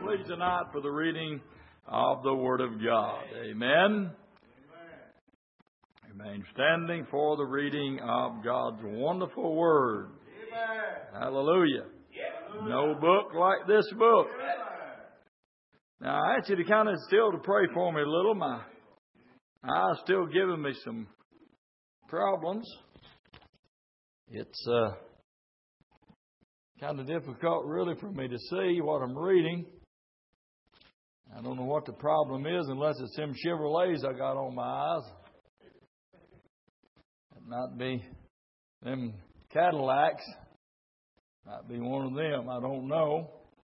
please tonight for the reading of the Word of God. Amen. Remain standing for the reading of God's wonderful Word. Hallelujah. No book like this book. Now, I ask you to kind of still to pray for me a little. My eye's still giving me some problems. It's kind of difficult really for me to see what I'm reading. I don't know what the problem is unless it's them Chevrolets I got on my eyes. It might be them Cadillacs. Might be one of them. I don't know.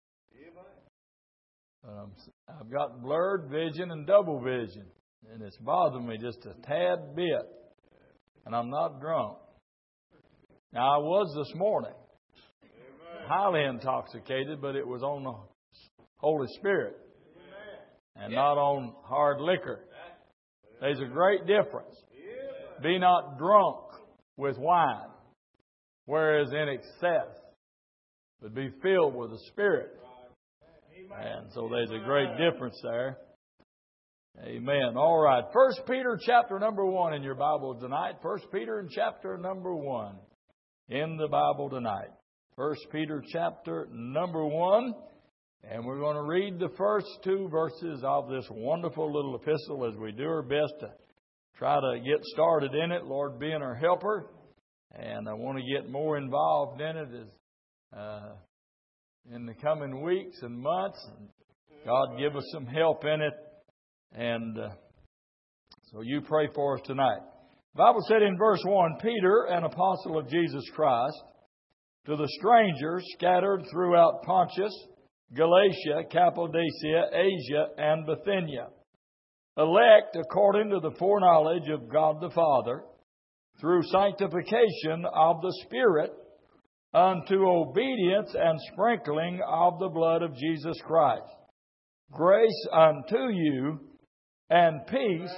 I've got blurred vision and double vision. And it's bothering me just a tad bit. And I'm not drunk. Now, I was this morning. Highly intoxicated, but it was on the Holy Spirit. And not on hard liquor. There's a great difference. Be not drunk with wine, whereas in excess, but be filled with the Spirit. And so there's a great difference there. Amen. All right. 1 Peter chapter number 1 in your Bible tonight. 1 Peter in chapter number 1 in the Bible tonight. 1 Peter chapter number 1. And we're going to read the first 2 verses of this wonderful little epistle as we do our best to try to get started in it. Lord being our helper. And I want to get more involved in it as in the coming weeks and months. God give us some help in it. And so you pray for us tonight. The Bible said in verse 1, Peter, an apostle of Jesus Christ, to the strangers scattered throughout Pontus, Galatia, Cappadocia, Asia, and Bithynia, elect according to the foreknowledge of God the Father, through sanctification of the Spirit, unto obedience and sprinkling of the blood of Jesus Christ. Grace unto you and peace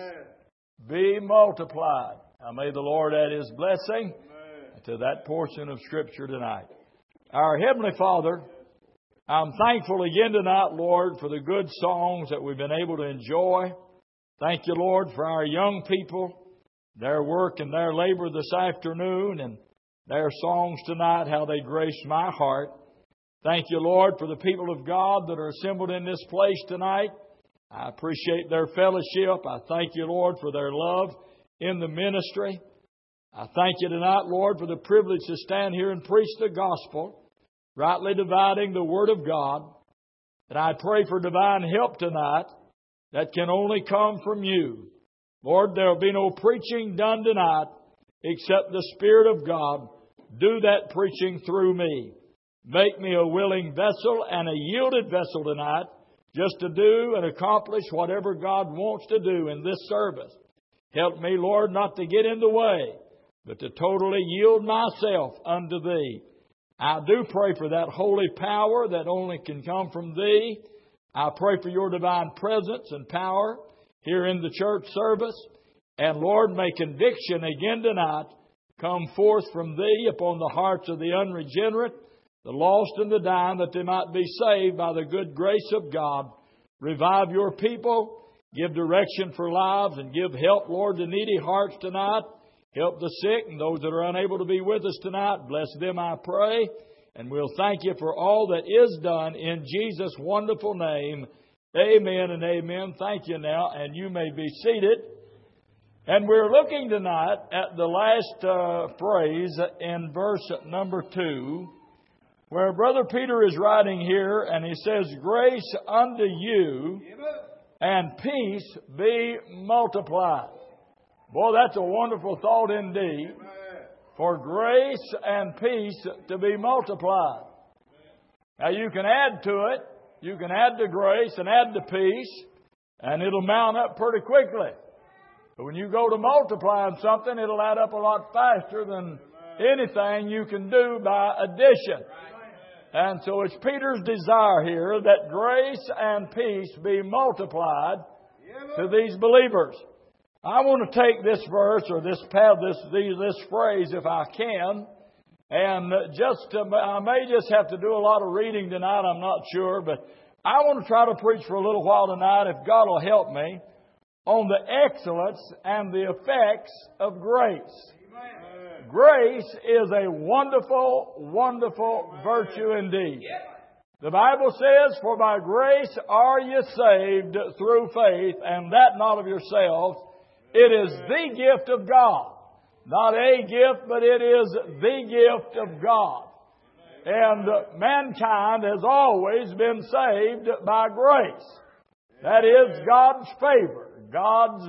be multiplied. Now may the Lord add His blessing to that portion of Scripture tonight. Our Heavenly Father, I'm thankful again tonight, Lord, for the good songs that we've been able to enjoy. Thank you, Lord, for our young people, their work and their labor this afternoon, and their songs tonight, how they graced my heart. Thank you, Lord, for the people of God that are assembled in this place tonight. I appreciate their fellowship. I thank you, Lord, for their love in the ministry. I thank you tonight, Lord, for the privilege to stand here and preach the gospel, rightly dividing the Word of God. And I pray for divine help tonight that can only come from you. Lord, there will be no preaching done tonight except the Spirit of God do that preaching through me. Make me a willing vessel and a yielded vessel tonight just to do and accomplish whatever God wants to do in this service. Help me, Lord, not to get in the way, but to totally yield myself unto Thee. I do pray for that holy power that only can come from Thee. I pray for Your divine presence and power here in the church service. And Lord, may conviction again tonight come forth from Thee upon the hearts of the unregenerate, the lost and the dying, that they might be saved by the good grace of God. Revive Your people, give direction for lives, and give help, Lord, to needy hearts tonight. Help the sick and those that are unable to be with us tonight. Bless them, I pray. And we'll thank You for all that is done in Jesus' wonderful name. Amen and amen. Thank you now, and you may be seated. And we're looking tonight at the last phrase in verse number 2, where Brother Peter is writing here, and he says, Grace unto you and peace be multiplied. Boy, that's a wonderful thought indeed. For grace and peace to be multiplied. Now you can add to it. You can add to grace and add to peace, and it'll mount up pretty quickly. But when you go to multiplying something, it'll add up a lot faster than anything you can do by addition. And so it's Peter's desire here that grace and peace be multiplied to these believers. I want to take this verse or this phrase, if I can, and I may just have to do a lot of reading tonight. I'm not sure, but I want to try to preach for a little while tonight, if God will help me, on the excellence and the effects of grace. Amen. Grace is a wonderful, wonderful virtue indeed. The Bible says, "For by grace are ye saved through faith, and that not of yourselves. It is the gift of God." Not a gift, but it is the gift of God. And mankind has always been saved by grace. That is God's favor, God's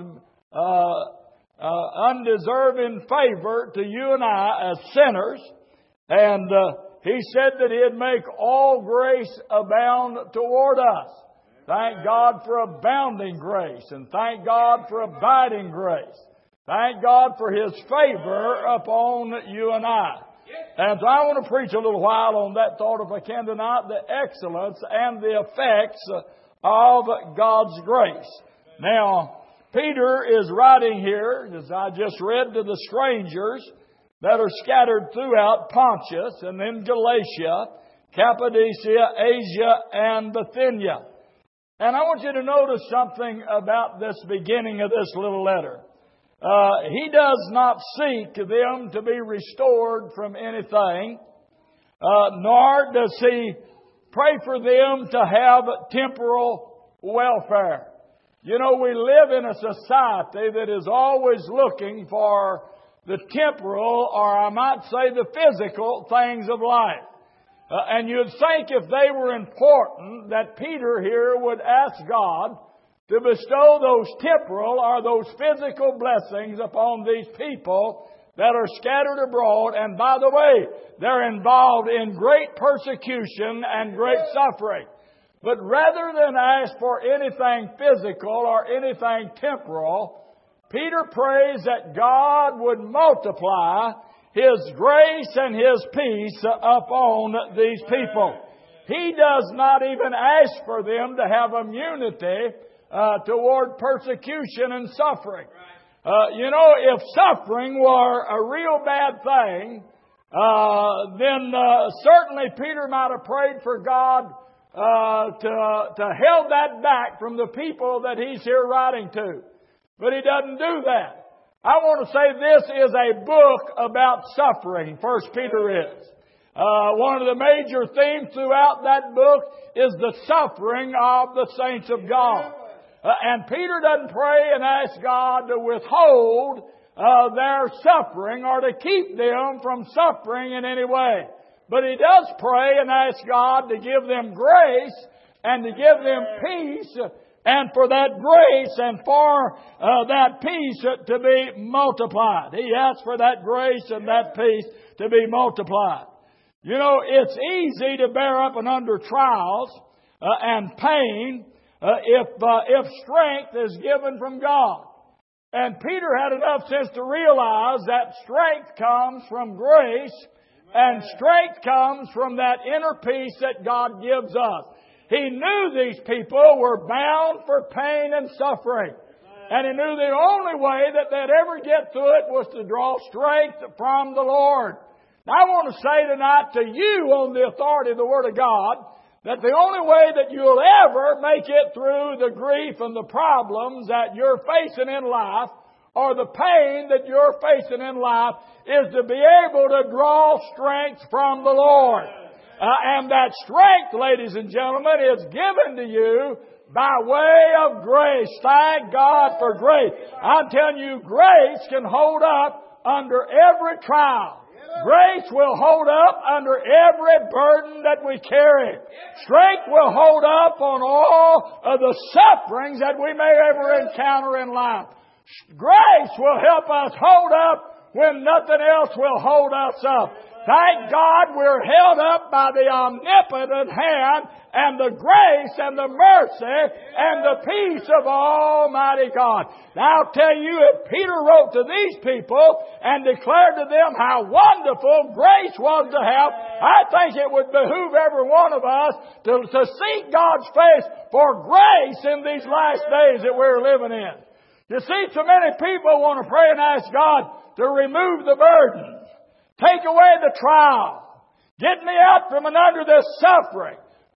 undeserving favor to you and I as sinners. And He said that He'd make all grace abound toward us. Thank God for abounding grace, and thank God for abiding grace. Thank God for His favor upon you and I. And so I want to preach a little while on that thought, if I can tonight, the excellence and the effects of God's grace. Now, Peter is writing here, as I just read, to the strangers that are scattered throughout Pontus and then Galatia, Cappadocia, Asia, and Bithynia. And I want you to notice something about this beginning of this little letter. He does not seek them to be restored from anything, nor does He pray for them to have temporal welfare. You know, we live in a society that is always looking for the temporal, or I might say the physical things of life. And you'd think if they were important that Peter here would ask God to bestow those temporal or those physical blessings upon these people that are scattered abroad. And by the way, they're involved in great persecution and great suffering. But rather than ask for anything physical or anything temporal, Peter prays that God would multiply His grace and His peace upon these people. He does not even ask for them to have immunity toward persecution and suffering. You know, if suffering were a real bad thing, then certainly Peter might have prayed for God to held that back from the people that he's here writing to. But he doesn't do that. I want to say this is a book about suffering, 1 Peter is. One of the major themes throughout that book is the suffering of the saints of God. And Peter doesn't pray and ask God to withhold their suffering or to keep them from suffering in any way. But he does pray and ask God to give them grace and to give them peace, and for that grace and for that peace to be multiplied. He asks for that grace and that peace to be multiplied. You know, it's easy to bear up and under trials and pain if strength is given from God. And Peter had enough sense to realize that strength comes from grace, and strength comes from that inner peace that God gives us. He knew these people were bound for pain and suffering. And he knew the only way that they'd ever get through it was to draw strength from the Lord. Now, I want to say tonight to you, on the authority of the Word of God, that the only way that you'll ever make it through the grief and the problems that you're facing in life, or the pain that you're facing in life, is to be able to draw strength from the Lord. And that strength, ladies and gentlemen, is given to you by way of grace. Thank God for grace. I'm telling you, grace can hold up under every trial. Grace will hold up under every burden that we carry. Strength will hold up on all of the sufferings that we may ever encounter in life. Grace will help us hold up when nothing else will hold us up. Thank God we're held up by the omnipotent hand and the grace and the mercy and the peace of Almighty God. Now I'll tell you, if Peter wrote to these people and declared to them how wonderful grace was to have, I think it would behoove every one of us to seek God's face for grace in these last days that we're living in. You see, so many people want to pray and ask God to remove the burden. Take away the trial. Get me out from under this suffering.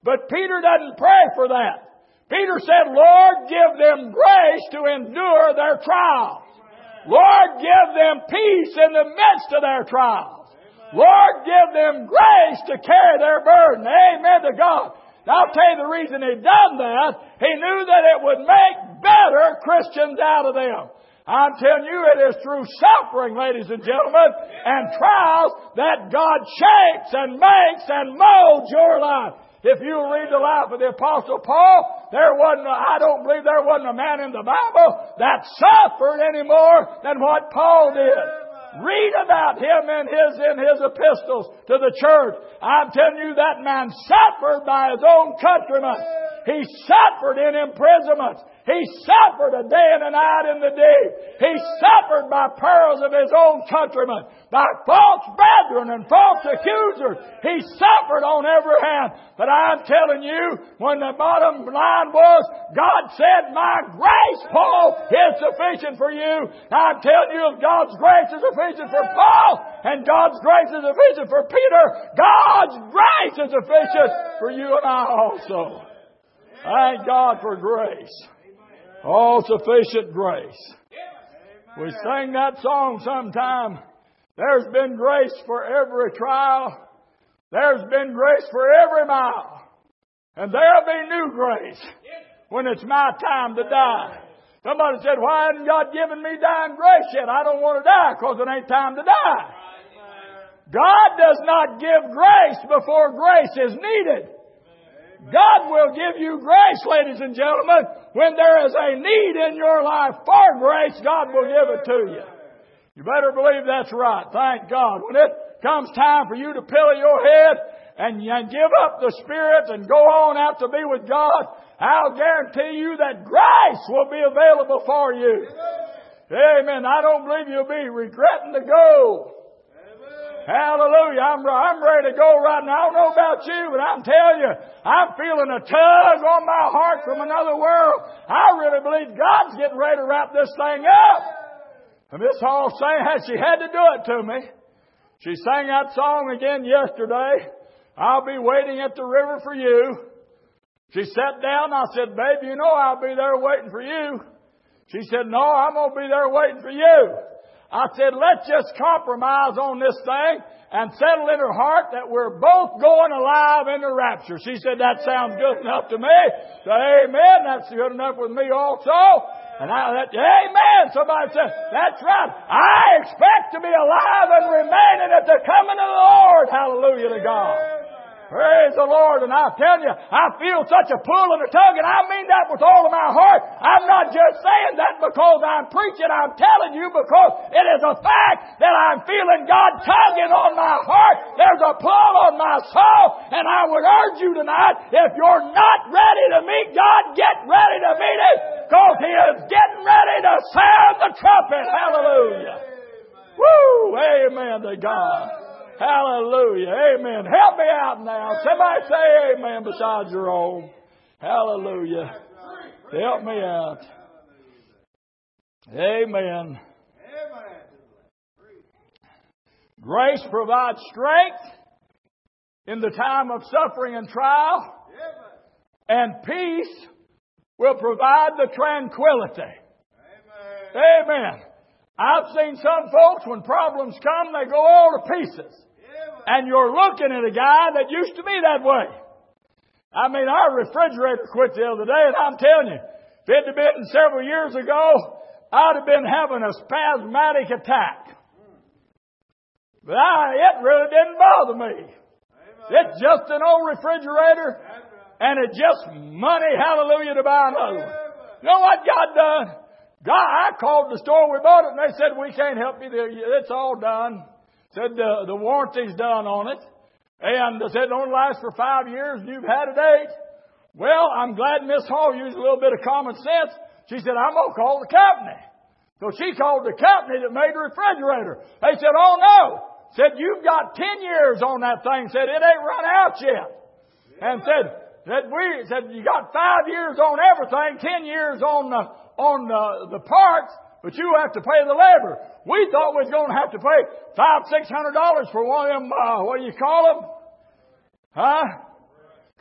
But Peter doesn't pray for that. Peter said, Lord, give them grace to endure their trials. Lord, give them peace in the midst of their trials. Lord, give them grace to carry their burden. Amen to God. Now, I'll tell you the reason He done that. He knew that it would make better Christians out of them. I'm telling you, it is through suffering, ladies and gentlemen, and trials that God shapes and makes and molds your life. If you read the life of the Apostle Paul, I don't believe there wasn't a man in the Bible that suffered any more than what Paul did. Read about him in his epistles to the church. I'm telling you, that man suffered by his own countrymen. He suffered in imprisonments. He suffered a day and a night in the deep. He suffered by perils of his own countrymen, by false brethren and false accusers. He suffered on every hand. But I'm telling you, when the bottom line was, God said, my grace, Paul, is sufficient for you. I'm telling you, if God's grace is sufficient for Paul, and God's grace is sufficient for Peter, God's grace is sufficient for you and I also. Thank God for grace. All sufficient grace. We sing that song sometime. There's been grace for every trial. There's been grace for every mile. And there'll be new grace when it's my time to die. Somebody said, why hasn't God given me dying grace yet? I don't want to die because it ain't time to die. God does not give grace before grace is needed. God will give you grace, ladies and gentlemen. When there is a need in your life for grace, God will give it to you. You better believe that's right. Thank God. When it comes time for you to pillow your head and give up the spirits and go on out to be with God, I'll guarantee you that grace will be available for you. Amen. I don't believe you'll be regretting to go. Hallelujah. I'm ready to go right now. I don't know about you, but I'm telling you, I'm feeling a tug on my heart from another world. I really believe God's getting ready to wrap this thing up. And Miss Hall she had to do it to me. She sang that song again yesterday. I'll be waiting at the river for you. She sat down and I said, baby, you know I'll be there waiting for you. She said, no, I'm going to be there waiting for you. I said, let's just compromise on this thing and settle in her heart that we're both going alive in the rapture. She said, that sounds good enough to me. So, amen. That's good enough with me also. And amen. Somebody said, that's right. I expect to be alive and remaining at the coming of the Lord. Hallelujah to God. Praise the Lord. And I'm telling you, I feel such a pull and a tug, and I mean that with all of my heart. I'm not just saying that because I'm preaching. I'm telling you because it is a fact that I'm feeling God tugging on my heart. There's a pull on my soul, and I would urge you tonight, if you're not ready to meet God, get ready to meet Him, because He is getting ready to sound the trumpet. Hallelujah. Woo! Amen to God. Hallelujah. Amen. Help me out now. Somebody say amen besides your own. Hallelujah. Help me out. Amen. Grace provides strength in the time of suffering and trial. And peace will provide the tranquility. Amen. I've seen some folks, when problems come, they go all to pieces. And you're looking at a guy that used to be that way. I mean, our refrigerator quit the other day, and I'm telling you, if it had been several years ago, I'd have been having a spasmodic attack. But it really didn't bother me. It's just an old refrigerator, and it's just money, hallelujah, to buy another one. You know what God done? I called the store we bought it, and they said, we can't help you. It's all done. Said the warranty's done on it. And they said it only lasts for 5 years, and you've had it 8. Well, I'm glad Miss Hall used a little bit of common sense. She said, I'm going to call the company. So she called the company that made the refrigerator. They said, oh no. Said, you've got 10 years on that thing. Said, it ain't run out yet. And said, you got 5 years on everything, 10 years on the parts, but you have to pay the labor. We thought we was going to have to pay $500-600 for one of them, what do you call them? Huh?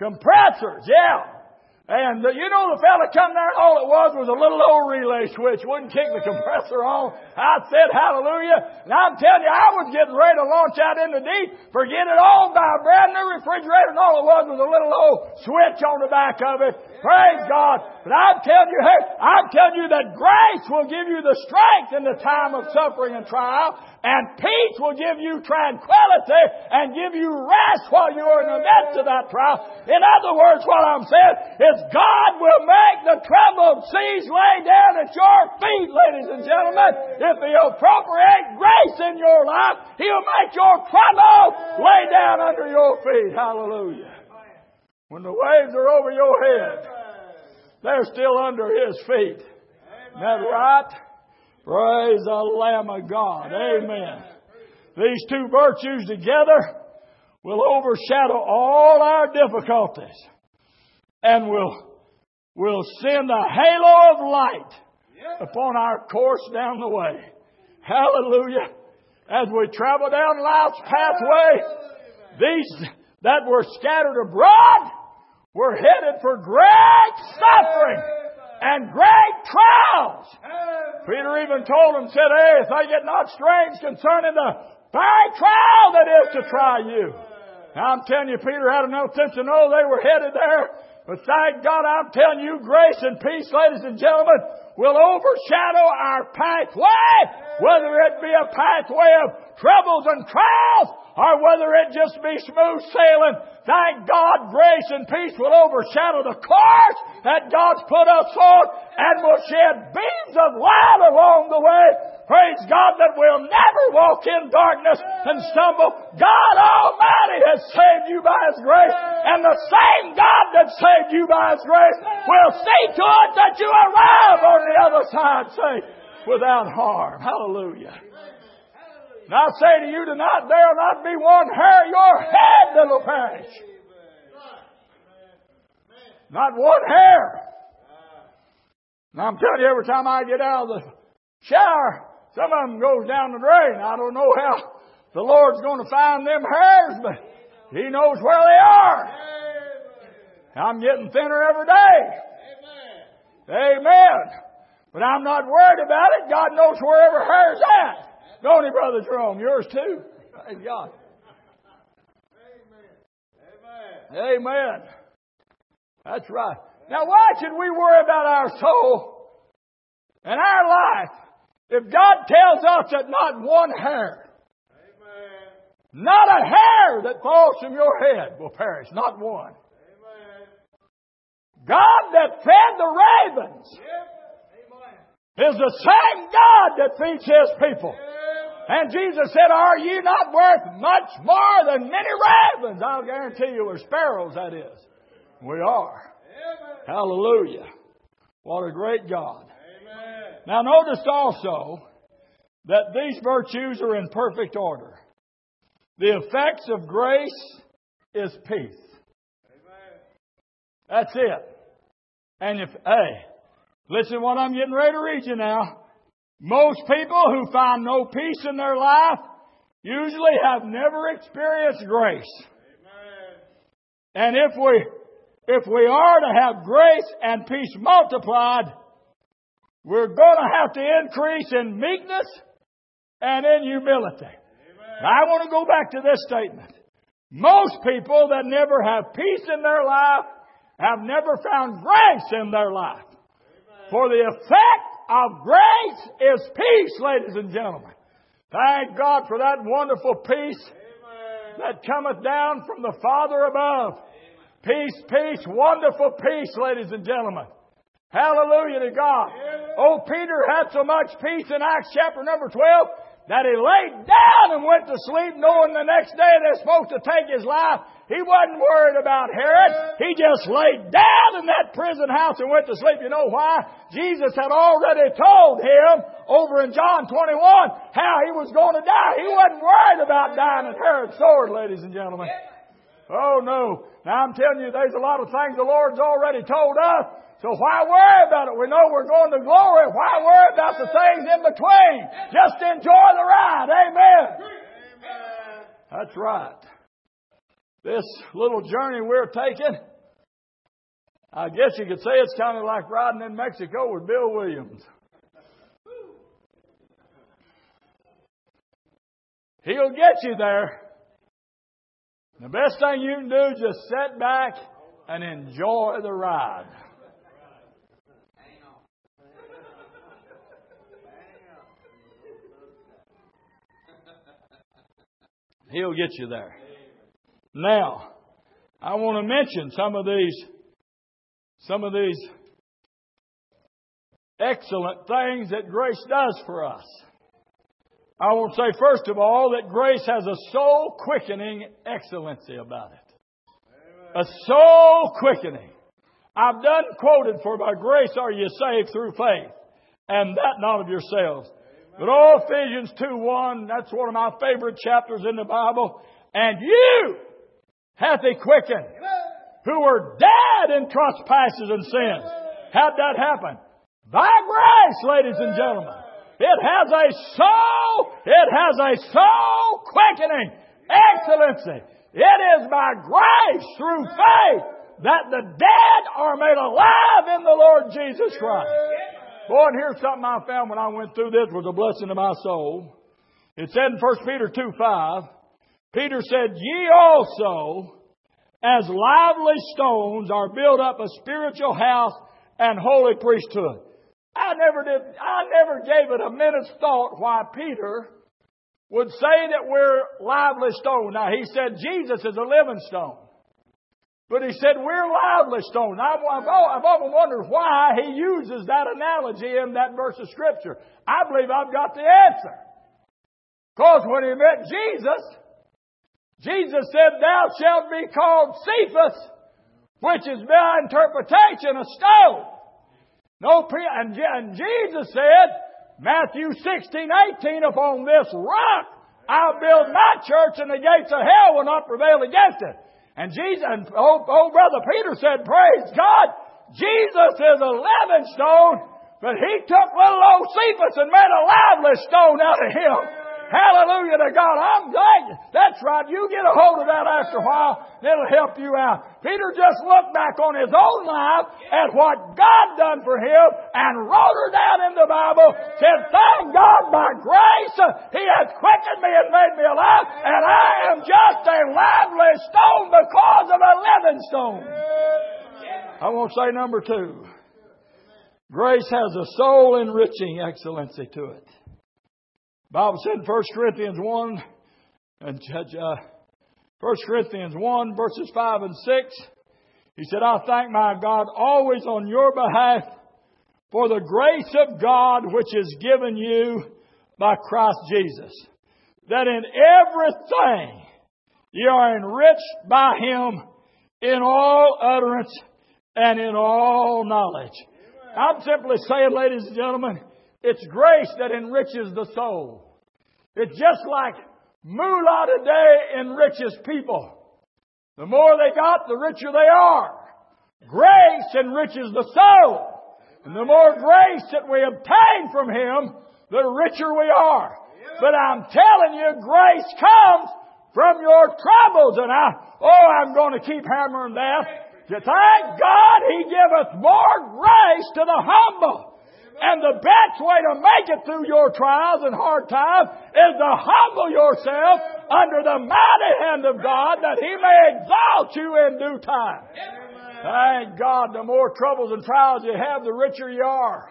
Compressors, yeah. And you know the fella come there and all it was a little old relay switch. Wouldn't kick the compressor on. I said hallelujah. And I'm telling you, I was getting ready to launch out in the deep. Forget it all, buy a brand new refrigerator, and all it was a little old switch on the back of it. Praise God. But I'm telling you that grace will give you the strength in the time of suffering and trial. And peace will give you tranquility and give you rest while you are in the midst of that trial. In other words, what I'm saying is God will make the troubled seas lay down at your feet, ladies and gentlemen. If He'll appropriate grace in your life, He'll make your trouble lay down under your feet. Hallelujah. When the waves are over your head, they're still under His feet. Isn't that right? Praise the Lamb of God. Amen. These two virtues together will overshadow all our difficulties and will send a halo of light upon our course down the way. Hallelujah. As we travel down life's pathway, these that were scattered abroad were headed for great suffering and great trials. Peter even told them, said, hey, think it not strange concerning the fiery trial that is to try you. Now, I'm telling you, Peter had enough sense to know they were headed there. But thank God, I'm telling you, grace and peace, ladies and gentlemen, will overshadow our pathway, whether it be a pathway of troubles and trials, or whether it just be smooth sailing. Thank God, grace and peace will overshadow the course that God's put us on and will shed beams of light along the way. Praise God that we'll never walk in darkness and stumble. God Almighty has saved you by His grace, and the same God that saved you by His grace will see to it that you arrive on the other side safe without harm. Hallelujah. And I say to you tonight, there'll not be one hair of your head that'll perish. Not one hair. And I'm telling you, every time I get out of the shower, some of them goes down the drain. I don't know how the Lord's going to find them hairs, but He knows where they are. I'm getting thinner every day. Amen. But I'm not worried about it. God knows where every hair's at. Don't He, Brother Jerome? Yours too. Praise God. Amen. That's right. Now, why should we worry about our soul and our life if God tells us that not one hair, not a hair that falls from your head will perish? Not one. God that fed the ravens is the same God that feeds His people. And Jesus said, are you not worth much more than many ravens? I'll guarantee you, or sparrows, that is. We are. Hallelujah. What a great God. Amen. Now notice also that these virtues are in perfect order. The effects of grace is peace. Amen. That's it. And listen to what I'm getting ready to read you now. Most people who find no peace in their life usually have never experienced grace. Amen. And if we are to have grace and peace multiplied, we're going to have to increase in meekness and in humility. Now, I want to go back to this statement. Most people that never have peace in their life have never found grace in their life. Amen. For the effect of grace is peace, ladies and gentlemen. Thank God for that wonderful peace that cometh down from the Father above. Peace, peace, wonderful peace, ladies and gentlemen. Hallelujah to God. Oh, Peter had so much peace in Acts chapter number 12 that he laid down and went to sleep knowing the next day they're supposed to take his life. He wasn't worried about Herod. He just laid down in that prison house and went to sleep. You know why? Jesus had already told him over in John 21 how he was going to die. He wasn't worried about dying at Herod's sword, ladies and gentlemen. Oh, no. Now, I'm telling you, there's a lot of things the Lord's already told us. So why worry about it? We know we're going to glory. Why worry about the things in between? Just enjoy the ride. Amen. That's right. This little journey we're taking I guess you could say it's kind of like riding in Mexico with Bill Williams. He'll get you there. The best thing you can do is just sit back and enjoy the ride. He'll get you there. Now, I want to mention some of these excellent things that grace does for us. I want to say, first of all, that grace has a soul-quickening excellency about it. A soul-quickening. I've done quoted, for by grace are you saved through faith, and that not of yourselves. But Ephesians 2:1, that's one of my favorite chapters in the Bible. And you hath He quickened, who were dead in trespasses and sins. How'd that happen? By grace, ladies and gentlemen. It has a soul quickening excellency. It is by grace through faith that the dead are made alive in the Lord Jesus Christ. Boy, and here's something I found when I went through this was a blessing to my soul. It said in 1 Peter 2:5, Peter said, ye also, as lively stones, are built up a spiritual house and holy priesthood. I never gave it a minute's thought why Peter would say that we're lively stones. Now, he said Jesus is a living stone. But he said we're lively stones. I've often wondered why he uses that analogy in that verse of Scripture. I believe I've got the answer. Because when he met Jesus said, thou shalt be called Cephas, which is by interpretation a stone. And Jesus said, Matthew 16:18, upon this rock I'll build my church, and the gates of hell will not prevail against it. And old brother Peter said, praise God, Jesus is a living stone, but he took little old Cephas and made a lively stone out of him. Hallelujah to God. I'm glad. That's right. You get a hold of that after a while. It'll help you out. Peter just looked back on his own life at what God done for him and wrote her down in the Bible. Said, thank God by grace He hath quickened me and made me alive. And I am just a lively stone because of a living stone. I want to say number 2. Grace has a soul enriching excellency to it. The Bible said in 1 Corinthians 1 verses 5 and 6, he said, I thank my God always on your behalf for the grace of God which is given you by Christ Jesus, that in everything ye are enriched by Him in all utterance and in all knowledge. I'm simply saying, ladies and gentlemen, it's grace that enriches the soul. It's just like moolah today enriches people. The more they got, the richer they are. Grace enriches the soul. And the more grace that we obtain from Him, the richer we are. But I'm telling you, grace comes from your troubles. And I'm going to keep hammering that. Thank God He giveth more grace to the humble. And the best way to make it through your trials and hard times is to humble yourself under the mighty hand of God, that He may exalt you in due time. Amen. Thank God, the more troubles and trials you have, the richer you are.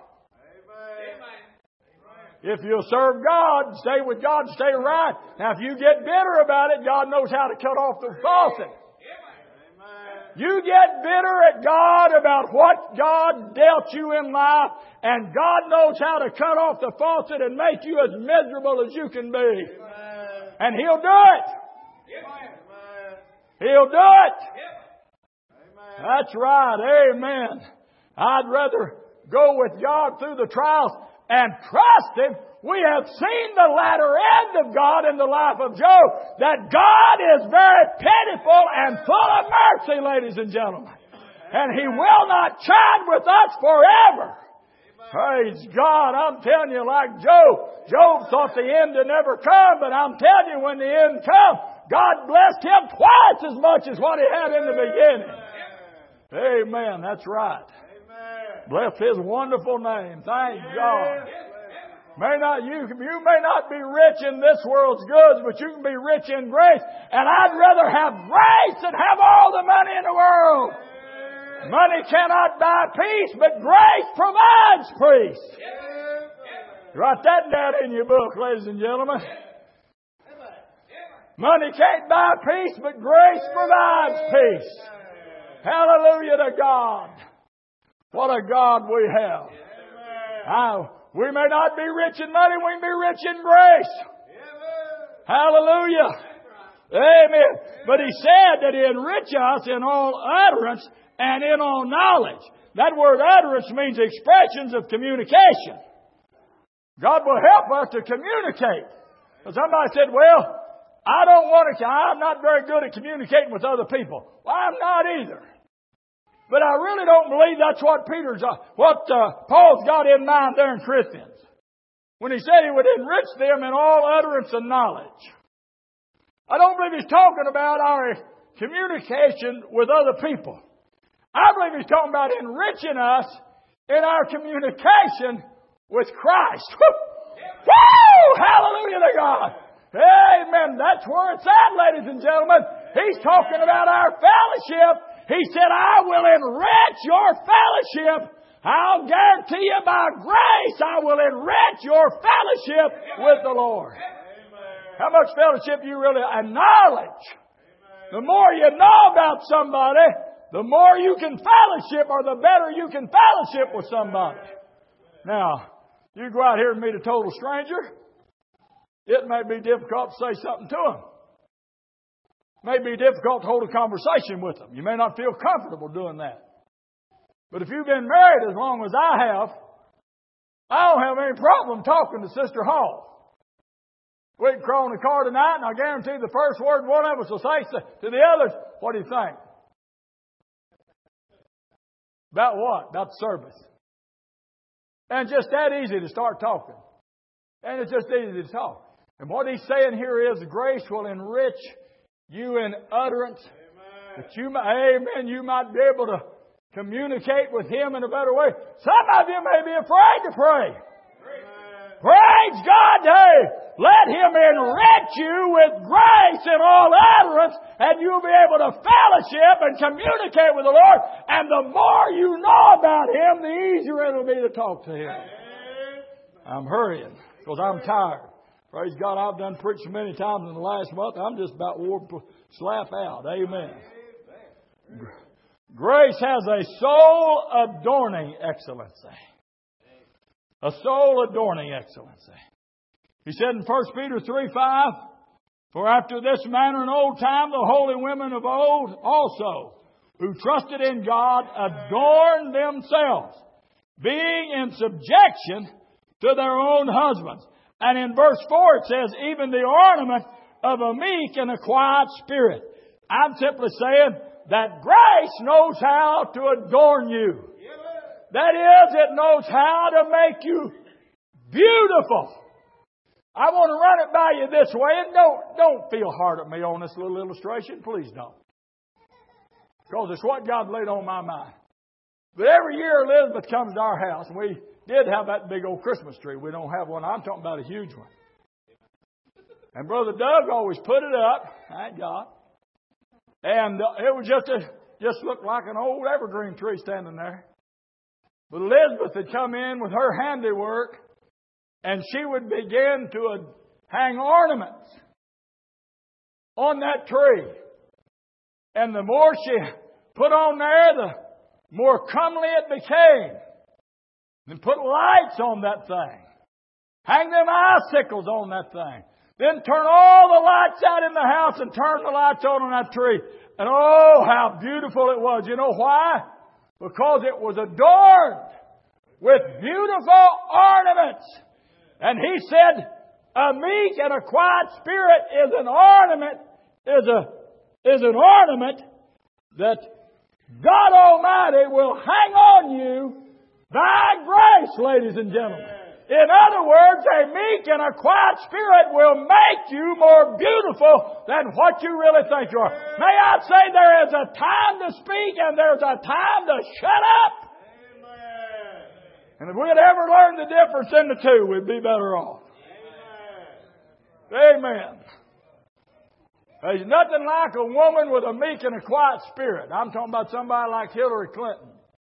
Amen. If you'll serve God, stay with God, stay right. Now, if you get bitter about it, God knows how to cut off the faucet. You get bitter at God about what God dealt you in life, and God knows how to cut off the faucet and make you as miserable as you can be. Amen. And He'll do it. Amen. He'll do it. Amen. That's right. Amen. I'd rather go with God through the trials and trust Him. We have seen the latter end of God in the life of Job, that God is very pitiful and full of mercy, ladies and gentlemen. And He will not chide with us forever. Praise God. I'm telling you, like Job. Job thought the end would never come, but I'm telling you, when the end comes, God blessed him twice as much as what he had in the beginning. Amen. That's right. Bless His wonderful name. Thank God. You may not be rich in this world's goods, but you can be rich in grace. And I'd rather have grace than have all the money in the world. Money cannot buy peace, but grace provides peace. Write that down in your book, ladies and gentlemen. Money can't buy peace, but grace provides peace. Hallelujah to God. What a God we have. We may not be rich in money, we can be rich in grace. Hallelujah. Amen. But He said that He enrich us in all utterance and in all knowledge. That word utterance means expressions of communication. God will help us to communicate. But somebody said, well, I'm not very good at communicating with other people. Well, I'm not either. But I really don't believe that's what Paul's got in mind there in Corinthians, when he said he would enrich them in all utterance and knowledge. I don't believe he's talking about our communication with other people. I believe he's talking about enriching us in our communication with Christ. Woo! Hallelujah to God. Amen. That's where it's at, ladies and gentlemen. He's talking about our fellowship. He said, I will enrich your fellowship. I'll guarantee you by grace, I will enrich your fellowship with the Lord. How much fellowship you really, and knowledge. The more you know about somebody, the more you can fellowship, or the better you can fellowship with somebody. Now, you go out here and meet a total stranger, it may be difficult to say something to them. It may be difficult to hold a conversation with them. You may not feel comfortable doing that. But if you've been married as long as I don't have any problem talking to Sister Hall. We can crawl in the car tonight, and I guarantee the first word one of us will say to the others, what do you think? About what? About the service. And it's just that easy to start talking. And it's just easy to talk. And what he's saying here is grace will enrich you in utterance. That you might be able to communicate with Him in a better way. Some of you may be afraid to pray. Praise God. Hey, let Him enrich you with grace in all utterance, and you'll be able to fellowship and communicate with the Lord. And the more you know about Him, the easier it'll be to talk to Him. I'm hurrying because I'm tired. Praise God, I've done preached so many times in the last month, I'm just about wore slap out. Amen. Grace has a soul-adorning excellency. A soul-adorning excellency. He said in 1 Peter 3:5, for after this manner in old time, the holy women of old also, who trusted in God, adorned themselves, being in subjection to their own husbands. And in verse 4 it says, even the ornament of a meek and a quiet spirit. I'm simply saying that grace knows how to adorn you. That is, it knows how to make you beautiful. I want to run it by you this way, and don't feel hard at me on this little illustration. Please don't. Because it's what God laid on my mind. But every year Elizabeth comes to our house, and we did have that big old Christmas tree. We don't have one. I'm talking about a huge one. And Brother Doug always put it up. Thank God. And it was just looked like an old evergreen tree standing there. But Elizabeth had come in with her handiwork, and she would begin to hang ornaments on that tree. And the more she put on there, the more comely it became. Then put lights on that thing. Hang them icicles on that thing. Then turn all the lights out in the house and turn the lights on that tree. And oh, how beautiful it was. You know why? Because it was adorned with beautiful ornaments. And he said, a meek and a quiet spirit is an ornament, is an ornament that God Almighty will hang on you by grace, ladies and gentlemen. In other words, a meek and a quiet spirit will make you more beautiful than what you really think you are. May I say there is a time to speak and there's a time to shut up. Amen. And if we'd ever learn the difference in the two, we'd be better off. Amen. There's nothing like a woman with a meek and a quiet spirit. I'm talking about somebody like Hillary Clinton.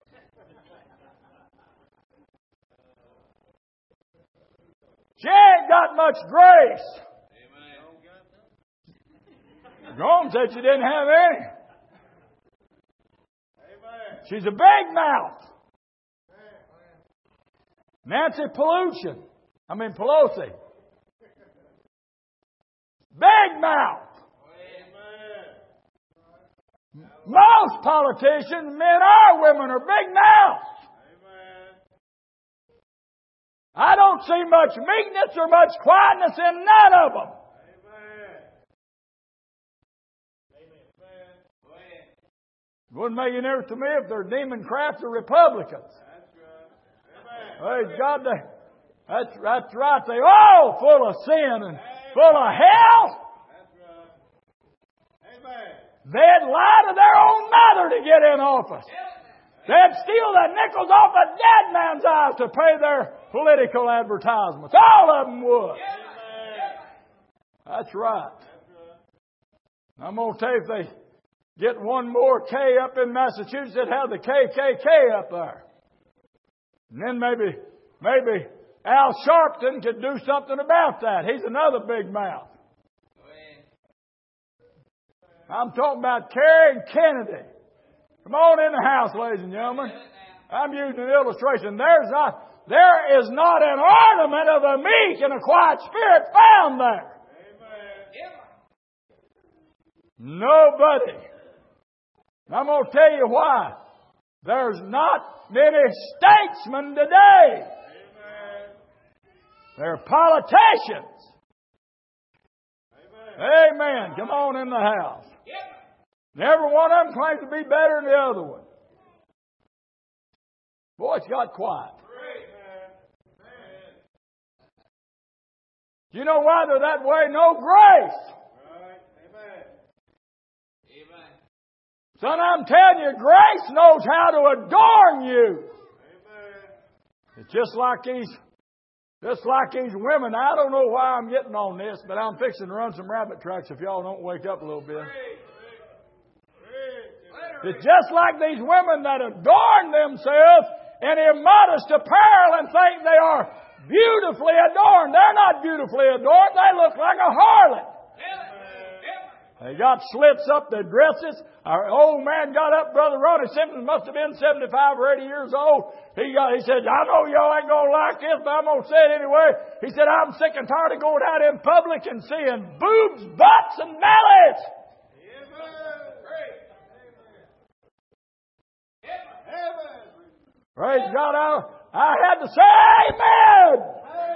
She ain't got much grace. Rome said she didn't have any. She's a big mouth. Nancy Pelosi. Big mouth. Most politicians, men or women, are big mouths. I don't see much meekness or much quietness in none of them. It wouldn't make any difference to me if they're Democrats or Republicans. Praise God, that's right. They're all full of sin and full of hell. They'd lie to their own mother to get in office. They'd steal the nickels off a dead man's eyes to pay their political advertisements. All of them would. That's right. I'm going to tell you, if they get one more K up in Massachusetts, they'd have the KKK up there. And then maybe Al Sharpton could do something about that. He's another big mouth. I'm talking about Kerry and Kennedy. Come on in the house, ladies and gentlemen. I'm using an illustration. There is not an ornament of a meek and a quiet spirit found there. Nobody. I'm going to tell you why. There's not many statesmen today. They're politicians. Amen. Come on in the house. And every one of them claims to be better than the other one. Boy, it's got quiet. Do you know why they're that way? No grace. Son, I'm telling you, grace knows how to adorn you. It's just like these women. I don't know why I'm getting on this, but I'm fixing to run some rabbit tracks if y'all don't wake up a little bit. It's just like these women that adorn themselves in immodest apparel and think they are beautifully adorned. They're not beautifully adorned. They look like a harlot. They got slits up their dresses. Our old man got up, Brother Ronnie Simpson must have been 75 or 80 years old. He said, I know y'all ain't going to like this, but I'm going to say it anyway. He said, I'm sick and tired of going out in public and seeing boobs, butts, and bellies. Praise God. I had to say amen.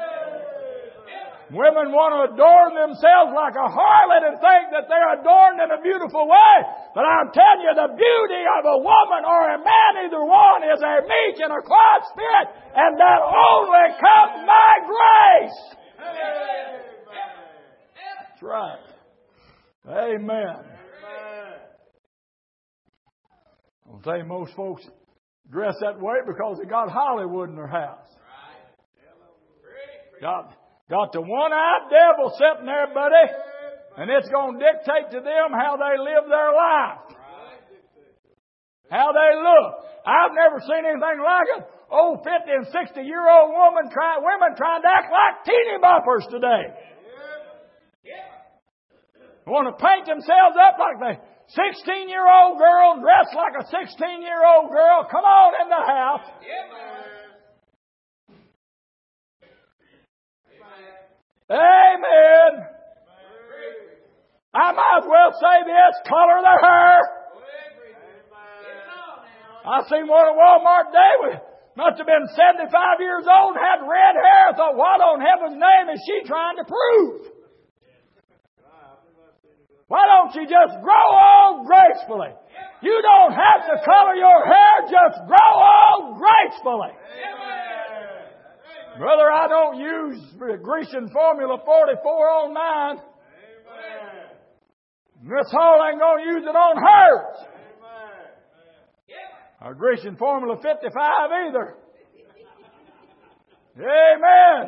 Women want to adorn themselves like a harlot and think that they're adorned in a beautiful way. But I'm telling you, the beauty of a woman or a man, either one, is a meek and a quiet spirit. And that only comes by grace. That's right. Amen. I'll tell you, most folks dress that way because they got Hollywood in their house. Got the one-eyed devil sitting there, buddy, and it's going to dictate to them how they live their life. How they look. I've never seen anything like it. Old 50 and 60-year-old women trying to act like teeny boppers today. They want to paint themselves up like they 16-year-old girl dressed like a 16-year-old girl. Come on in the house. Amen. I might as well say this, color their hair. I seen one at Walmart today, must have been 75 years old, had red hair. I thought, what on heaven's name is she trying to prove? Why don't you just grow old gracefully? You don't have to color your hair, just grow old gracefully. Brother, I don't use Grecian Formula 44 on mine. Miss Hall ain't going to use it on hers. Or Grecian Formula 55 either. Amen.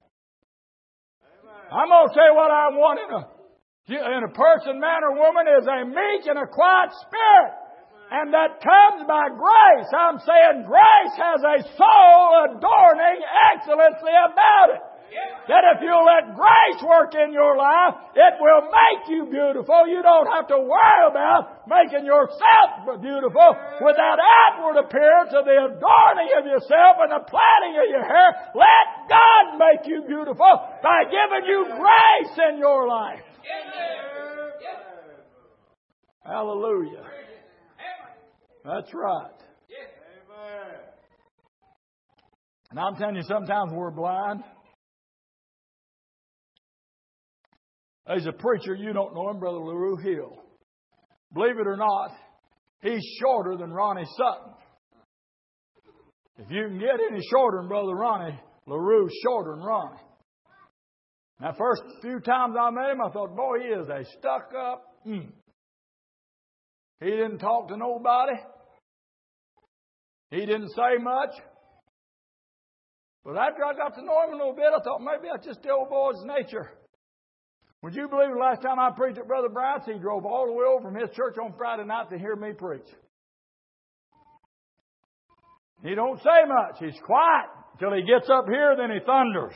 I'm going to say what I want in a person, man, or woman is a meek and a quiet spirit. And that comes by grace. I'm saying grace has a soul-adorning excellency about it. That if you let grace work in your life, it will make you beautiful. You don't have to worry about making yourself beautiful with that outward appearance of the adorning of yourself and the plaiting of your hair. Let God make you beautiful by giving you grace in your life. Hallelujah. That's right. And I'm telling you, sometimes we're blind. There's a preacher, you don't know him, Brother LaRue Hill. Believe it or not, he's shorter than Ronnie Sutton. If you can get any shorter than Brother Ronnie, LaRue's shorter than Ronnie. Now, first few times I met him, I thought, boy, he is a stuck-up. He didn't talk to nobody. He didn't say much. But after I got to know him a little bit, I thought maybe that's just the old boy's nature. Would you believe the last time I preached at Brother Bryant's, he drove all the way over from his church on Friday night to hear me preach. He don't say much. He's quiet until he gets up here, then he thunders.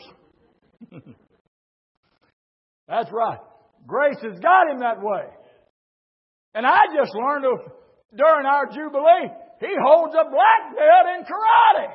That's right. Grace has got him that way. And I just learned during our Jubilee, he holds a black belt in karate.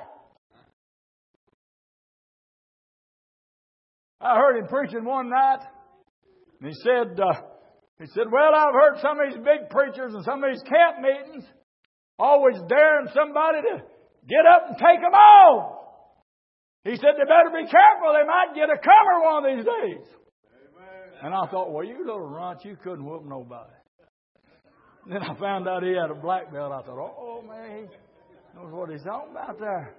I heard him preaching one night, and he said, well, I've heard some of these big preachers and some of these camp meetings always daring somebody to get up and take them on. He said, they better be careful. They might get a cover one of these days. Amen. And I thought, well, you little runt, you couldn't whoop nobody. Then I found out he had a black belt. I thought, oh, man, he knows what he's talking about there.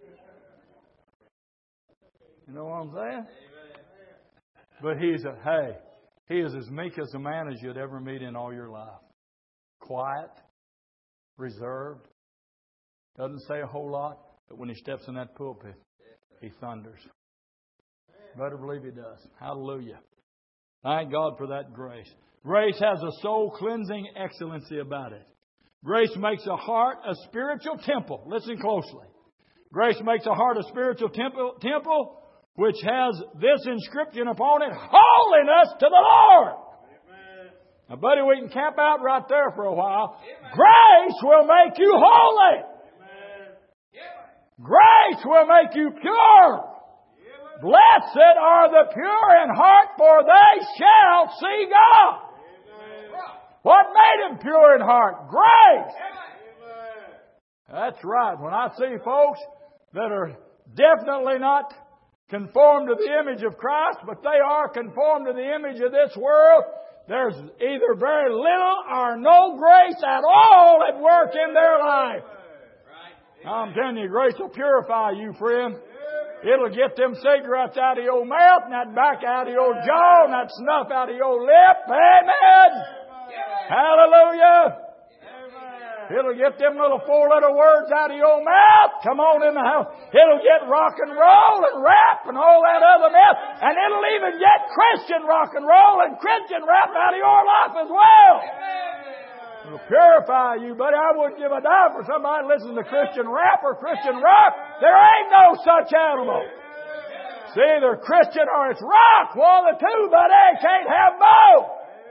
You know what I'm saying? But he is as meek as a man as you'd ever meet in all your life. Quiet, reserved, doesn't say a whole lot, but when he steps in that pulpit, he thunders. Better believe he does. Hallelujah. Thank God for that grace. Grace has a soul-cleansing excellency about it. Grace makes a heart a spiritual temple. Listen closely. Grace makes a heart a spiritual temple which has this inscription upon it, holiness to the Lord. Amen. Now, buddy, we can camp out right there for a while. Amen. Grace will make you holy. Amen. Grace will make you pure. Amen. Blessed are the pure in heart, for they shall see God. What made him pure in heart? Grace. Amen. That's right. When I see folks that are definitely not conformed to the image of Christ, but they are conformed to the image of this world, there's either very little or no grace at all at work in their life. I'm telling you, grace will purify you, friend. It'll get them cigarettes out of your mouth and that back out of your jaw and that snuff out of your lip. Amen. Hallelujah. It'll get them little four-letter words out of your mouth. Come on in the house. It'll get rock and roll and rap and all that other mess. And it'll even get Christian rock and roll and Christian rap out of your life as well. It'll purify you, buddy. I wouldn't give a dime for somebody listening to Christian rap or Christian rock. There ain't no such animal. It's either Christian or it's rock. One of the two, buddy. Can't have both.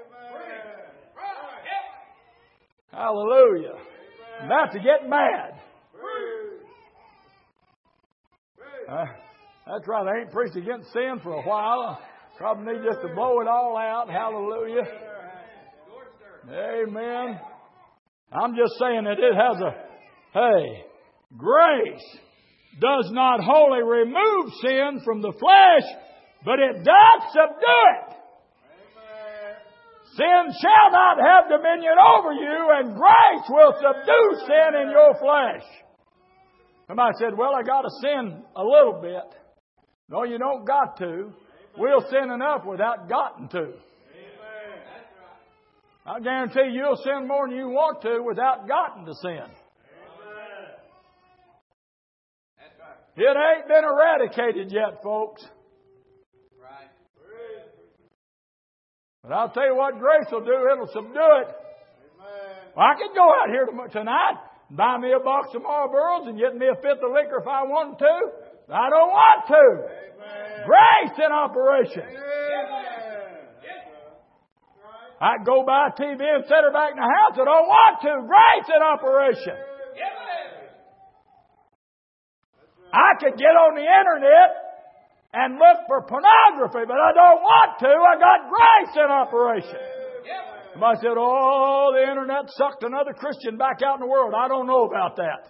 Hallelujah. I'm about to get mad. That's right. I ain't preached against sin for a while. Probably need just to blow it all out. Hallelujah. Amen. I'm just saying that it has grace does not wholly remove sin from the flesh, but it does subdue it. Sin shall not have dominion over you, and grace will subdue sin in your flesh. Somebody said, well, I got to sin a little bit. No, you don't got to. We'll sin enough without gotten to. I guarantee you'll sin more than you want to without gotten to sin. It ain't been eradicated yet, folks. But I'll tell you what grace will do. It'll subdue it. Well, I could go out here tonight, buy me a box of Marlboros and get me a fifth of liquor if I wanted to. I don't want to. Grace in operation. I can go buy a TV and set her back in the house. I don't want to. Grace in operation. I could get on the internet and look for pornography, but I don't want to. I got grace in operation. Somebody said, oh, the internet sucked another Christian back out in the world. I don't know about that.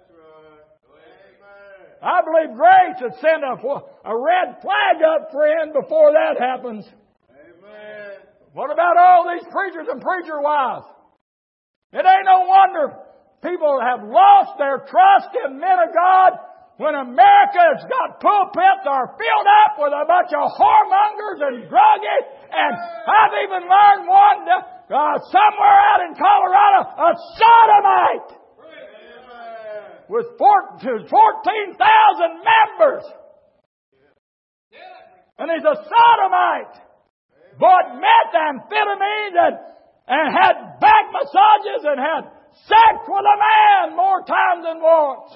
I believe grace would send a red flag up, friend, before that happens. What about all these preachers and preacher wives? It ain't no wonder people have lost their trust in men of God when America's got pulpits are filled up with a bunch of whoremongers and druggies. And I've even learned one somewhere out in Colorado, a sodomite with 14,000 members. And he's a sodomite. Bought methamphetamines and had back massages and had sex with a man more times than once.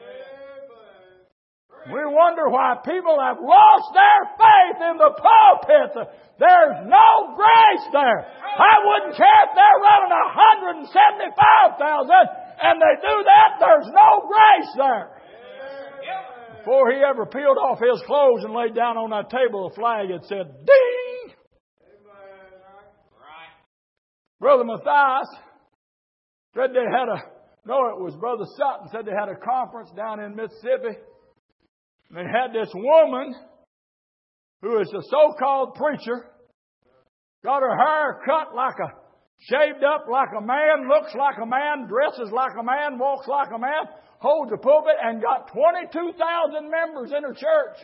We wonder why people have lost their faith in the pulpit. There's no grace there. I wouldn't care if they're running 175,000 and they do that. There's no grace there. Before he ever peeled off his clothes and laid down on that table, a flag had said, ding! Brother Matthias said they had it was Brother Sutton said they had a conference down in Mississippi. And they had this woman who is a so-called preacher, got her hair cut shaved up like a man, looks like a man, dresses like a man, walks like a man, holds a pulpit, and got 22,000 members in her church.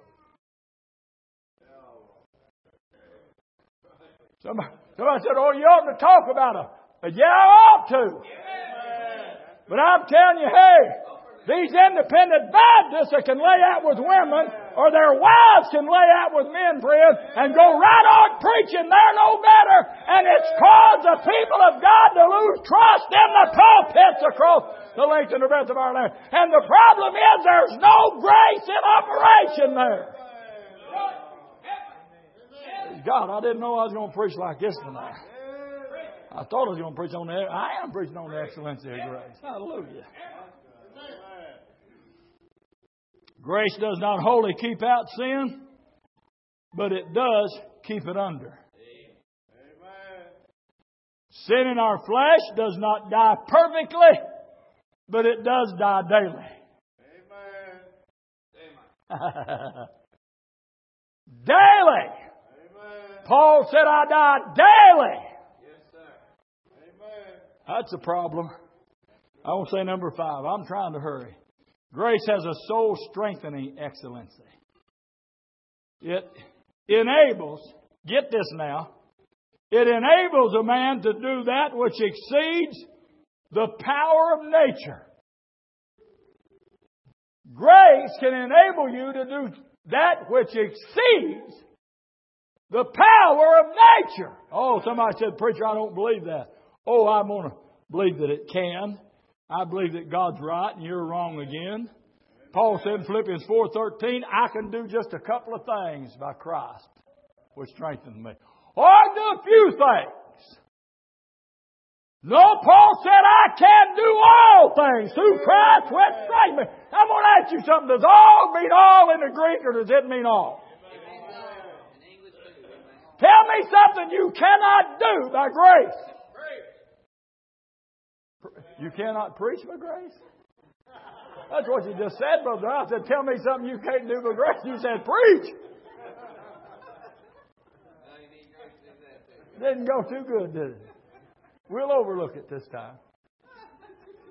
Somebody said, oh, you ought to talk about her. Yeah, I ought to. But I'm telling you, hey, these independent Baptists that can lay out with women, or their wives can lay out with men, friends, and go right on preaching, they're no better. And it's caused the people of God to lose trust in the pulpits across the length and the breadth of our land. And the problem is there's no grace in operation there. God, I didn't know I was going to preach like this tonight. I thought I was going to preach on the... I am preaching on the excellency of grace. Hallelujah. Grace does not wholly keep out sin, but it does keep it under. Sin in our flesh does not die perfectly, but it does die daily. Daily. Paul said, I die daily. That's a problem. I won't say number 5. I'm trying to hurry. Grace has a soul-strengthening excellency. It enables, get this now, it enables a man to do that which exceeds the power of nature. Grace can enable you to do that which exceeds the power of nature. Oh, somebody said, preacher, I don't believe that. Oh, I'm going to believe that it can. I believe that God's right and you're wrong again. Paul said in Philippians 4:13, I can do just a couple of things by Christ, which strengthens me. Or I can do a few things. No, Paul said I can do all things through Christ which strengthens me. I'm going to ask you something. Does all mean all in the Greek or does it mean all? Tell me something you cannot do by grace. You cannot preach by grace? That's what you just said, brother. I said, tell me something you can't do by grace. You said, preach. Didn't go too good, did it? We'll overlook it this time.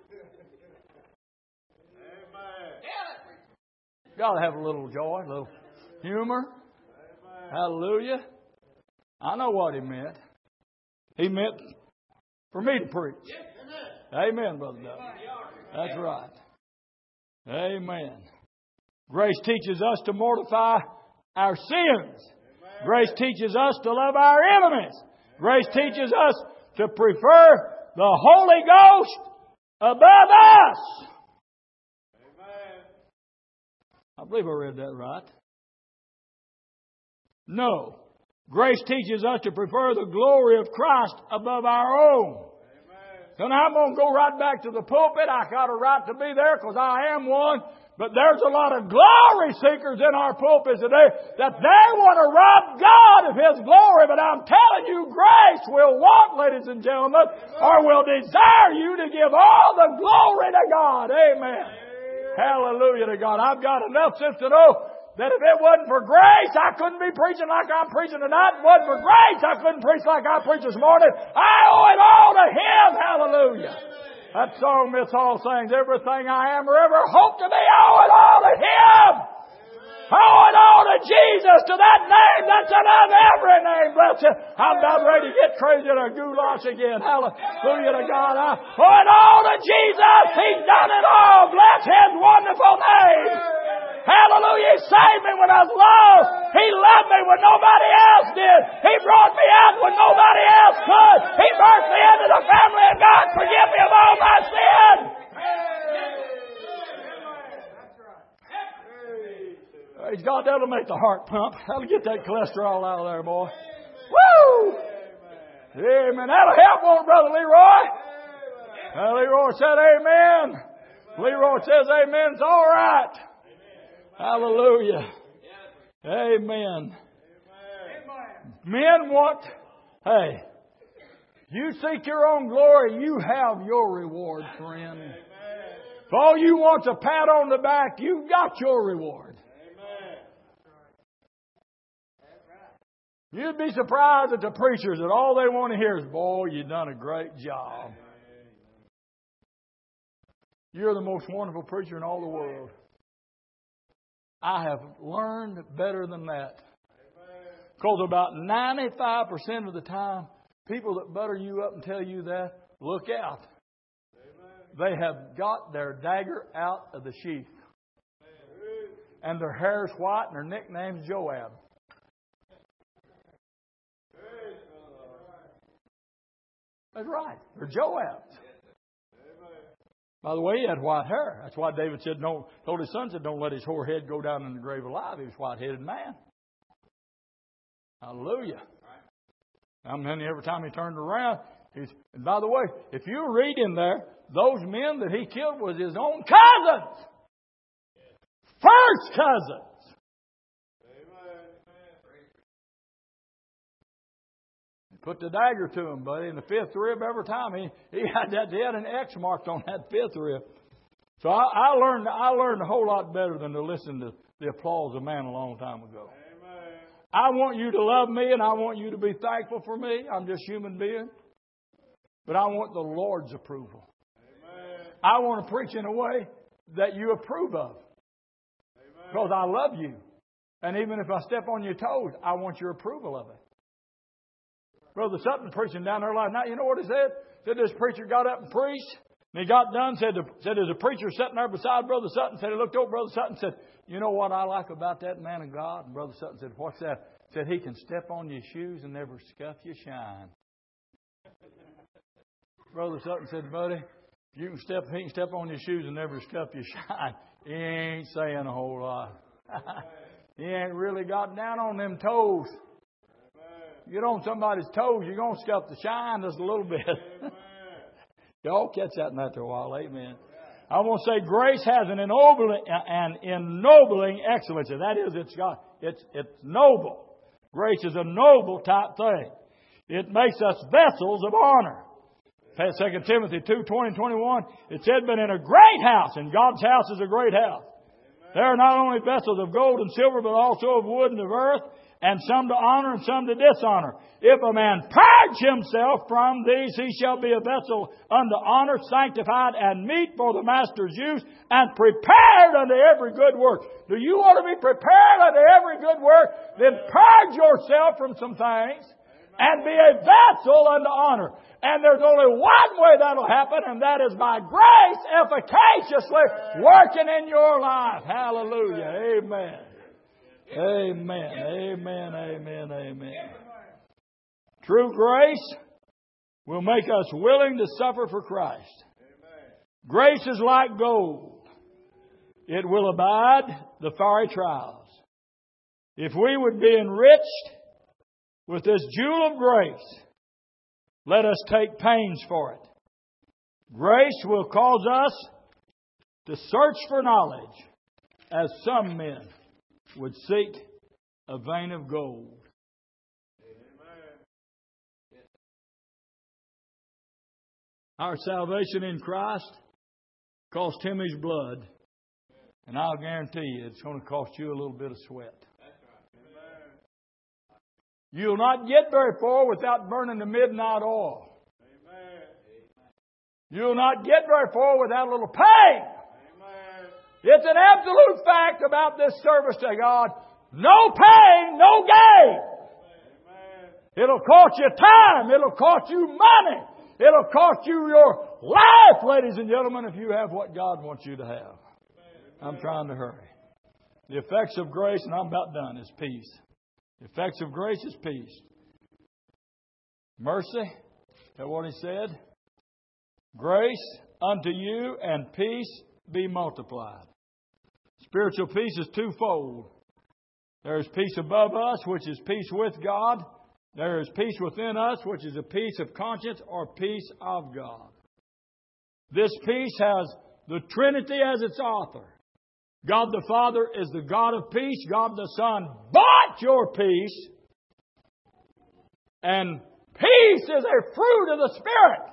Got to have a little joy, a little humor. Hallelujah. I know what He meant. He meant for me to preach. Amen, Brother Doug. That's right. Amen. Grace teaches us to mortify our sins. Grace teaches us to love our enemies. Grace teaches us to prefer the Holy Ghost above us. I believe I read that right. No. Grace teaches us to prefer the glory of Christ above our own. So now I'm going to go right back to the pulpit. I got a right to be there because I am one. But there's a lot of glory seekers in our pulpits today that they want to rob God of His glory. But I'm telling you, grace will want, ladies and gentlemen, or will desire you to give all the glory to God. Amen. Hallelujah to God. I've got enough sense to know that if it wasn't for grace, I couldn't be preaching like I'm preaching tonight. If it wasn't for grace, I couldn't preach like I preach this morning. I owe it all to Him. Hallelujah. That song Miss Hall sings, everything I am or ever hope to be, I owe it all to Him. I owe it all to Jesus, to that name that's above every name. Bless Him. I'm about ready to get crazy in a goulash again. Hallelujah to God. I owe it all to Jesus. He's done it all. Bless His wonderful name. Hallelujah. He saved me when I was lost. He loved me when nobody else did. He brought me out when nobody else could. He birthed me into the family of God. Forgive me of all my sin. Praise God, that'll make the heart pump. That'll get that cholesterol out of there, boy. Woo! Amen. That'll help, won't it, Brother Leroy? Leroy said amen. Leroy says amen. It's all right. Hallelujah. Amen. Men want, hey, you seek your own glory, you have your reward, friend. If all you want's a pat on the back, you've got your reward. You'd be surprised at the preachers that all they want to hear is, boy, you've done a great job. You're the most wonderful preacher in all the world. I have learned better than that. Because about 95% of the time, people that butter you up and tell you that, look out. They have got their dagger out of the sheath. And their hair's white and their nickname's Joab. That's right. They're Joabs. By the way, he had white hair. That's why David said, told his son, don't let his hoar head go down in the grave alive. He was a white-headed man. Hallelujah. And then every time he turned around, and by the way, if you read in there, those men that he killed was his own cousins. First cousins. Put the dagger to him, buddy, in the fifth rib every time. He had an X marked on that fifth rib. So I learned a whole lot better than to listen to the applause of man a long time ago. Amen. I want you to love me and I want you to be thankful for me. I'm just a human being. But I want the Lord's approval. Amen. I want to preach in a way that you approve of. Amen. Because I love you. And even if I step on your toes, I want your approval of it. Brother Sutton preaching down there last night. You know what he said? Said this preacher got up and preached. And he got done. Said there's a preacher sitting there beside Brother Sutton. Said he looked over Brother Sutton and said, you know what I like about that man of God? And Brother Sutton said, what's that? Said he can step on your shoes and never scuff your shine. Brother Sutton said, buddy, he can step on your shoes and never scuff your shine. He ain't saying a whole lot. He ain't really got down on them toes. Get on somebody's toes, you're going to scuff the shine just a little bit. Y'all catch that in after a while. Amen. I want to say grace has an ennobling excellency. That is, it's noble. Grace is a noble type thing. It makes us vessels of honor. 2 Timothy 2:20-21, it said, but in a great house, and God's house is a great house. There are not only vessels of gold and silver, but also of wood and of earth, and some to honor and some to dishonor. If a man purge himself from these, he shall be a vessel unto honor, sanctified and meet for the master's use, and prepared unto every good work. Do you want to be prepared unto every good work? Then purge yourself from some things and be a vessel unto honor. And there's only one way that'll happen, and that is by grace efficaciously working in your life. Hallelujah. Amen. Amen. Amen. Amen. Amen. True grace will make us willing to suffer for Christ. Grace is like gold. It will abide the fiery trials. If we would be enriched with this jewel of grace, let us take pains for it. Grace will cause us to search for knowledge, as some men would seek a vein of gold. Our salvation in Christ cost Him His blood. And I'll guarantee you it's going to cost you a little bit of sweat. You'll not get very far without burning the midnight oil. You'll not get very far without a little pain. It's an absolute fact about this service to God. No pain, no gain. It'll cost you time. It'll cost you money. It'll cost you your life, ladies and gentlemen, if you have what God wants you to have. I'm trying to hurry. The effects of grace, and I'm about done, is peace. The effects of grace is peace. Mercy, is that what He said? Grace unto you and peace be multiplied. Spiritual peace is twofold. There is peace above us, which is peace with God. There is peace within us, which is a peace of conscience or peace of God. This peace has the Trinity as its author. God the Father is the God of peace. God the Son bought your peace. And peace is a fruit of the Spirit.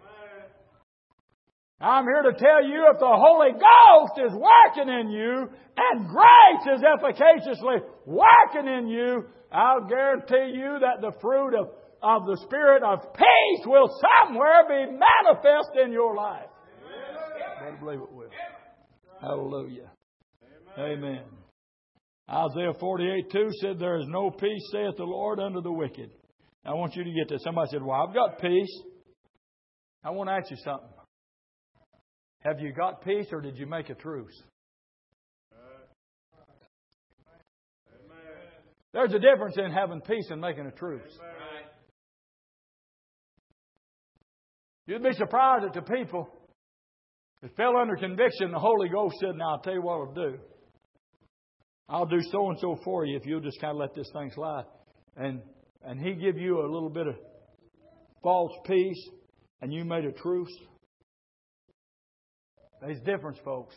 I'm here to tell you, if the Holy Ghost is working in you and grace is efficaciously working in you, I'll guarantee you that the fruit of the Spirit of peace will somewhere be manifest in your life. I believe it will. Hallelujah. Amen. Isaiah 48:2 said, there is no peace, saith the Lord, unto the wicked. I want you to get this. Somebody said, well, I've got peace. I want to ask you something. Have you got peace, or did you make a truce? There's a difference in having peace and making a truce. You'd be surprised at the people that fell under conviction. The Holy Ghost said, now I'll tell you what I'll do. I'll do so and so for you if you'll just kind of let this thing slide. And He give you a little bit of false peace and you made a truce. There's a difference, folks,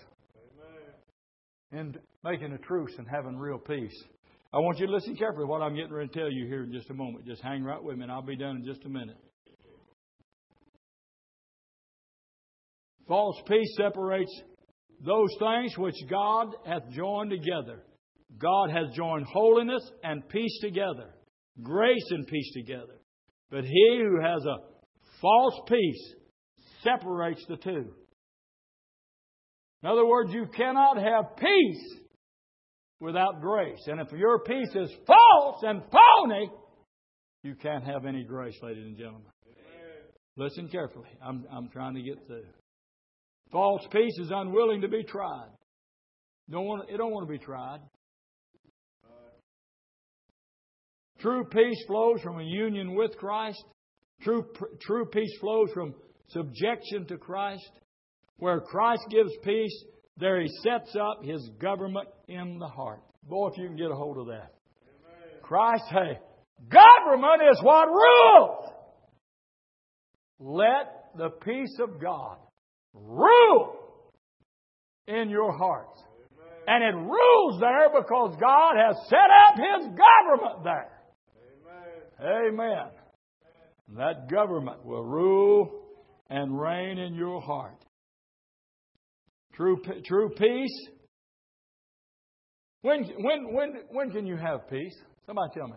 in making a truce and having real peace. I want you to listen carefully to what I'm getting ready to tell you here in just a moment. Just hang right with me and I'll be done in just a minute. False peace separates those things which God hath joined together. God has joined holiness and peace together. Grace and peace together. But he who has a false peace separates the two. In other words, you cannot have peace without grace. And if your peace is false and phony, you can't have any grace, ladies and gentlemen. Listen carefully. I'm trying to get through. False peace is unwilling to be tried. It don't want to be tried. True peace flows from a union with Christ. True peace flows from subjection to Christ. Where Christ gives peace, there He sets up His government in the heart. Boy, if you can get a hold of that. Christ, hey, government is what rules. Let the peace of God rule in your hearts. And it rules there because God has set up His government there. Amen. That government will rule and reign in your heart. True peace. When can you have peace? Somebody tell me.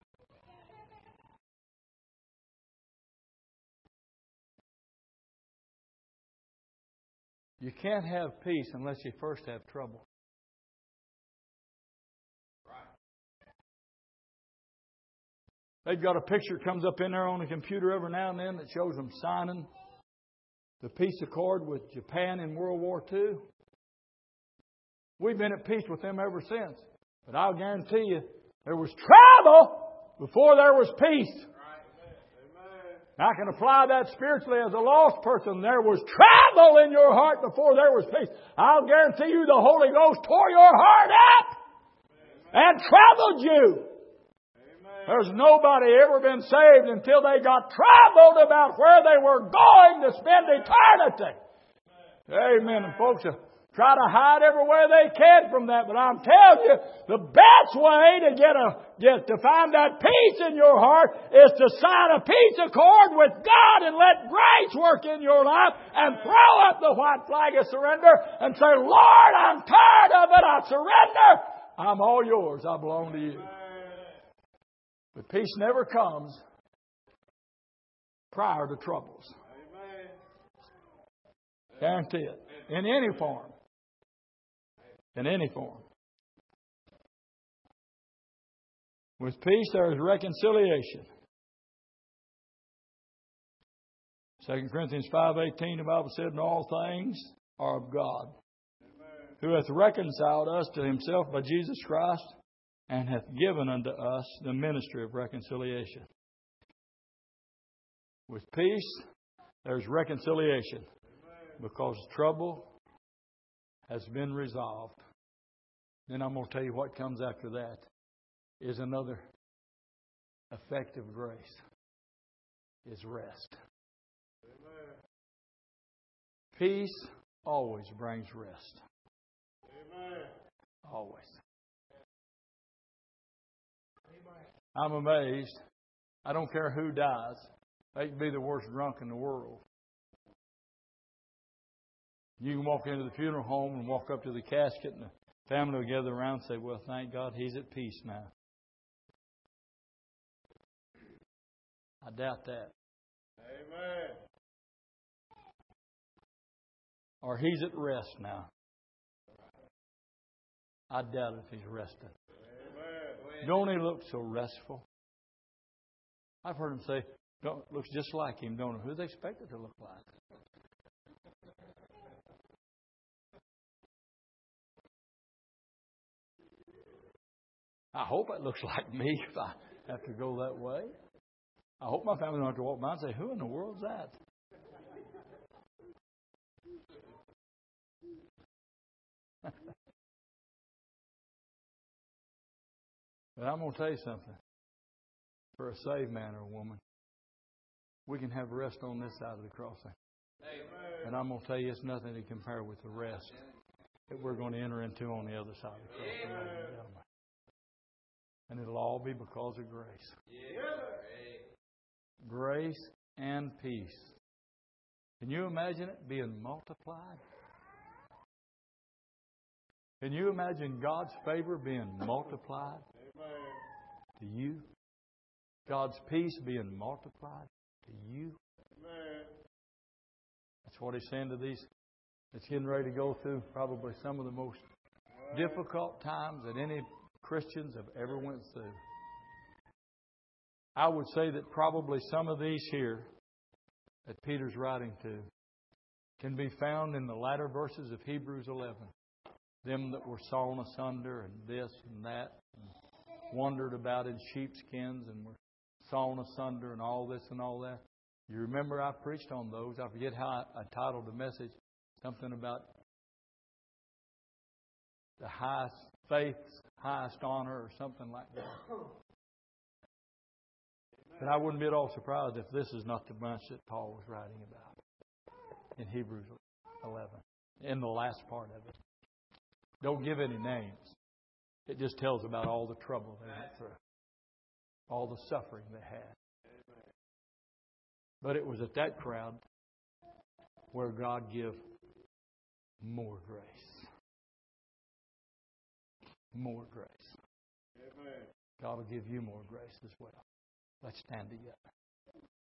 You can't have peace unless you first have trouble. They've got a picture comes up in there on the computer every now and then that shows them signing the peace accord with Japan in World War II. We've been at peace with them ever since. But I'll guarantee you, there was trouble before there was peace. I can apply that spiritually as a lost person. There was trouble in your heart before there was peace. I'll guarantee you the Holy Ghost tore your heart up and troubled you. There's nobody ever been saved until they got troubled about where they were going to spend eternity. Amen. And folks try to hide everywhere they can from that, but I'm telling you, the best way to find that peace in your heart is to sign a peace accord with God and let grace work in your life and throw up the white flag of surrender and say, Lord, I'm tired of it. I surrender. I'm all yours. I belong to you. But peace never comes prior to troubles. Guarantee it. In any form. In any form. With peace there is reconciliation. 2 Corinthians 5:18, the Bible said, "And all things are of God, who hath reconciled us to Himself by Jesus Christ, and hath given unto us the ministry of reconciliation." With peace, there's reconciliation. Because trouble has been resolved. Then I'm going to tell you what comes after that is another effect of grace. Is rest. Peace always brings rest. Always. I'm amazed. I don't care who dies. They can be the worst drunk in the world. You can walk into the funeral home and walk up to the casket and the family will gather around and say, well, thank God he's at peace now. I doubt that. Amen. Or he's at rest now. I doubt if he's resting. Don't he look so restful? I've heard him say, looks just like him, don't he? Who do they expect it to look like? I hope it looks like me if I have to go that way. I hope my family don't have to walk by and say, who in the world's that? But I'm going to tell you something. For a saved man or woman, we can have rest on this side of the crossing. Amen. And I'm going to tell you, it's nothing to compare with the rest that we're going to enter into on the other side of the crossing. Amen. And it'll all be because of grace. Grace and peace. Can you imagine it being multiplied? Can you imagine God's favor being multiplied to you? God's peace being multiplied to you? That's what He's saying to these that's getting ready to go through probably some of the most difficult times that any Christians have ever went through. I would say that probably some of these here that Peter's writing to can be found in the latter verses of Hebrews 11. Them that were sawn asunder and this and that, and wandered about in sheepskins and were sawn asunder and all this and all that. You remember I preached on those. I forget how I titled the message. Something about the highest faith's highest honor or something like that. But I wouldn't be at all surprised if this is not the bunch that Paul was writing about in Hebrews 11, in the last part of it. Don't give any names. It just tells about all the trouble they went through, all the suffering they had. But it was at that crowd where God gave more grace. More grace. God will give you more grace as well. Let's stand together.